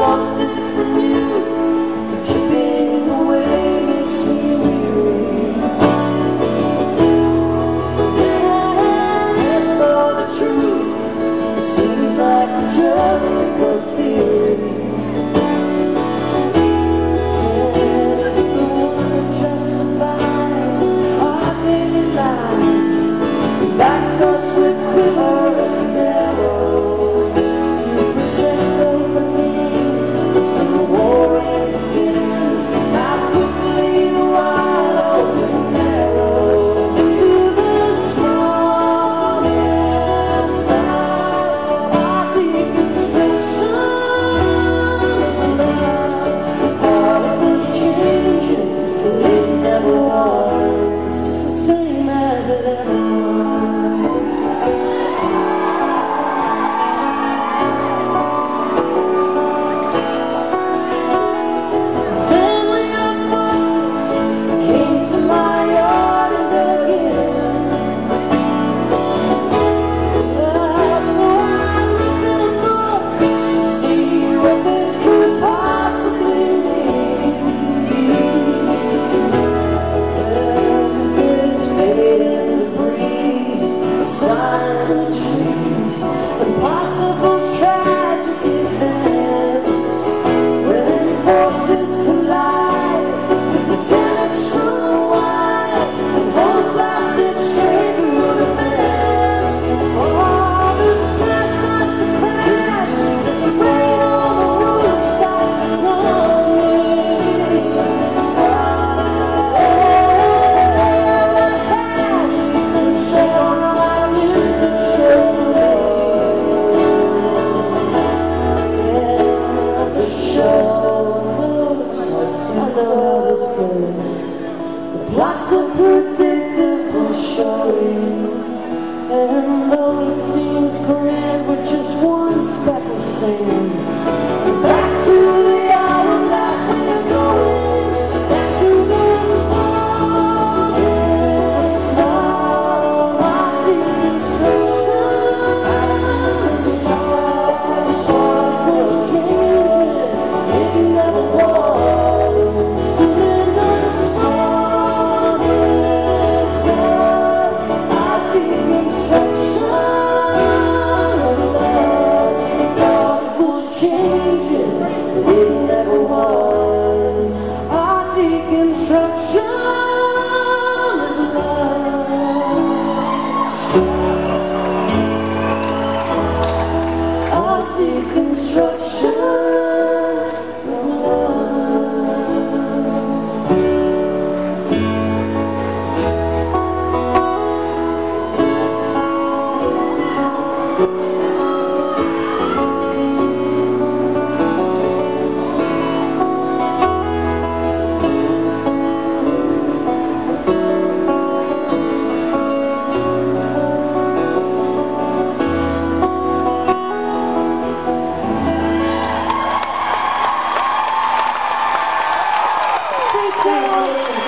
disconnected from you. Chipping away makes me weary. And as for the truth, it seems like just a good theory. And it's the one that justifies our daily lives. It backs us with quiver and arrows to protect openings when the war begins. How quickly the wide open arrows to the smallest side of our deconstruction. Part of us changing, but it never was just the same as it ever was. Impossible tragic events when forces collide with the tenants from the wide and holes blasted straight through the fence. Oh, the smash starts to crash, the spray on the roof starts to tumbling. Cash and so on my list of children. The plots are predictable showing, and though it seems grand, we're just one speck of sand. Back to the hourglass we're going, back to the storm, the storm of deconstruction. The sun was changing, it never was. Still in the smallest of our deconstruction. God was changing, it never was. Our deconstruction of love. Our deconstruction of Thanks for listening.